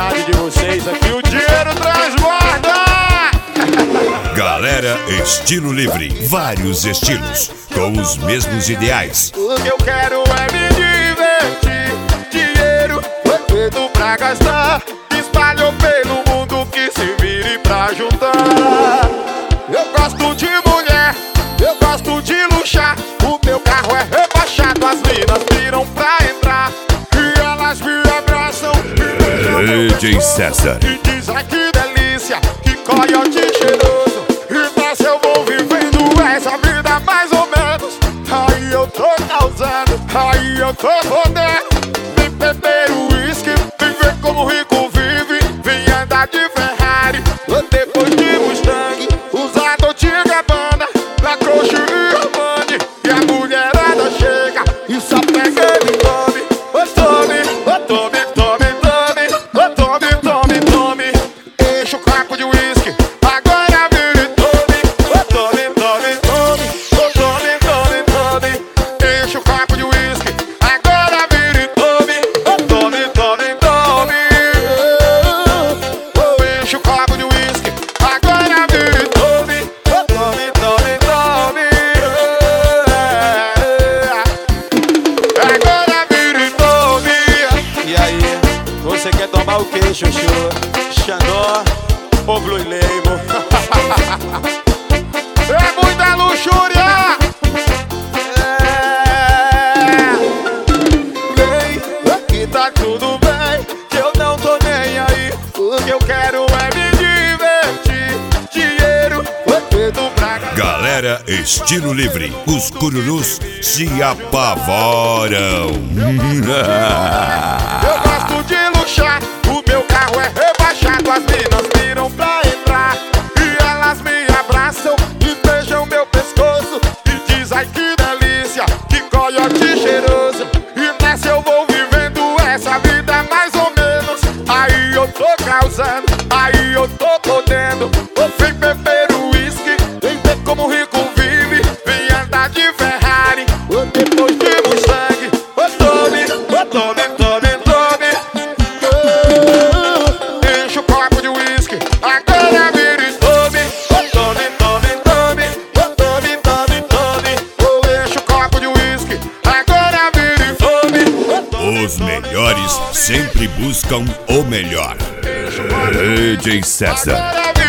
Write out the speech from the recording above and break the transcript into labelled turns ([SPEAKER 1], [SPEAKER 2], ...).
[SPEAKER 1] cidade de vocês aqui o dinheiro transborda.
[SPEAKER 2] Galera Estilo Livre, vários estilos, com os mesmos ideais.
[SPEAKER 1] O que eu quero é me divertir. Dinheiro foi feito pra gastar. Espalhou pelo mundo que se vire pra juntar. Eu gosto de mulher, eu gosto de luxar. O meu carro é rebaixado, as minas viram pra entrar. E elas me abraçam
[SPEAKER 2] DJ César.
[SPEAKER 1] e dizem que delícia, que coiote cheiroso. E nessa eu vou vivendo essa vida mais ou menos. Aí eu tô causando, aí eu tô podendo. Vem beber uísque, vem ver como rico vive. Vem andar de Ferrari, depois de Mustang. Usar Dolce & Gabbana, Lacoste e Armani. E a mulherada chega e só pega ele tome. Ô tome, ô tome, tome, tome. Ô tome, tome, tome. Enche o copo de uísque, agora vira e tome. Ô tome, tome, tome. Ô tome, tome, tome. Enche o copo de uísque, agora vira e tome. Ô tome, tome, tome. Enche o copo de uísque, agora vira e tome. Ô tome, tome, tome. Agora vira e tome. E aí, você quer tomar o que, Chuchu? Xandó ou Blue Label? É muita luxúria! Vem, aqui tá tudo bem, que eu não tô nem aí. O que eu quero é me divertir. Dinheiro foi feito pra gastar.
[SPEAKER 2] Galera Estilo Livre, os cururus se apavoram.
[SPEAKER 1] Eu gosto de luxar, o meu carro é rebaixado. As minas viram pra entrar e elas me abraçam e beijam meu pescoço e diz ai que delícia, que coiote cheiroso. E nessa eu vou vivendo essa vida mais ou menos. Aí eu tô causando, aí eu tô podendo. Vem beber uísque, vem ver como rico vive. Vem andar de Ferrari, depois de Mustang. Ô tome, tome, tome, tome. Enche o copo de uísque, agora vira e tome. Ô tome, tome, tome. Ô tome, tome, tome. Enche o copo de uísque, agora vira e tome.
[SPEAKER 2] Os melhores sempre buscam o melhor. DJ César.
[SPEAKER 1] Agora